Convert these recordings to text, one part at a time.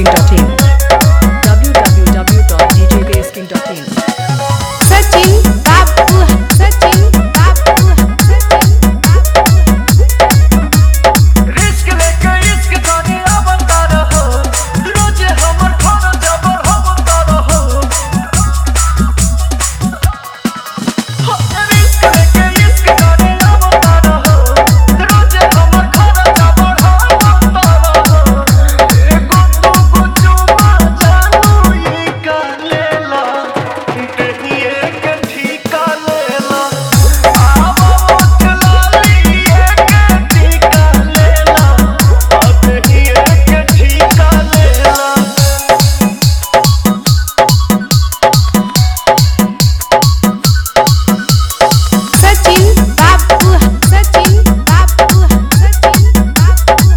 djbasking.in www.djbasking.in Sachin Bapu Sachin बापू risk लेके इश्क करे आवता रहो रोजे हमर घर जबर होता रहो रिस्क लेके इश्क करे आवता रहो रोजे हमर घर जबर होता रहो एगो दूगो चुमा जानू ई का लेला कहिए के ठीका लेला आवा ओठ लाली के ठीका लेला कहिए के ठीका लेला सचिन बापू सचिन बापू सचिन बापू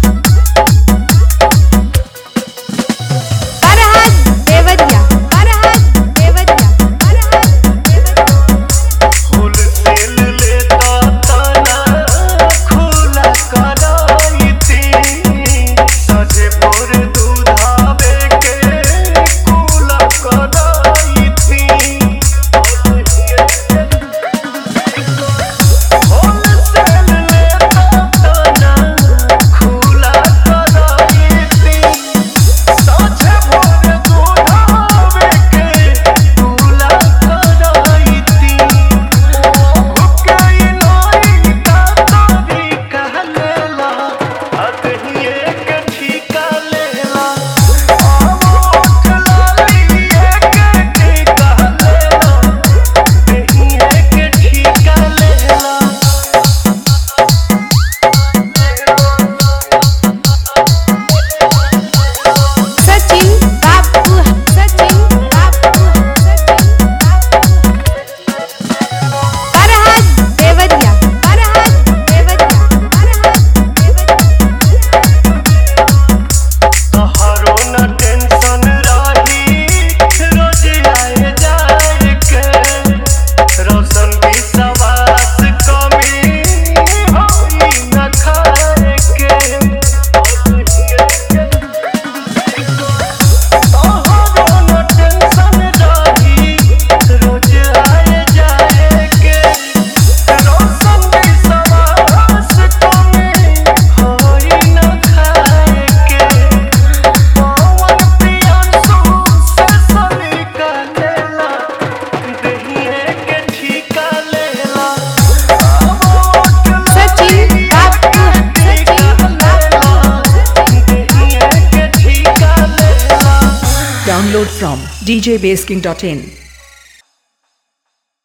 फरहाद देवरिया फरहाद देवरिया फरहाद देवरिया होलसेल लेता तना खुला कराईती सजे भोर दूधावे के कुला कराईती होलसेल लेता तना खुला कराईती सजे भोर दूधावे के कुला कराईती सचिन बापू सचिन बापू सचिन फरहाद देवरिया फरहाद देवरिया फरहाद देवरिया हरो न टेंशन रही रोज आए जाए के रोशन विश्वास कमी होई न खाए के हरो न टेंशन रही रोज आए जाए के रोशन विश्वास कमी होई न खाए के पवन प्रियांशु से सलीका लेला दहिए के ठीका लेला सचिन बापू सचिन बापू दहिए के ठीका लेला Download from djbasking.in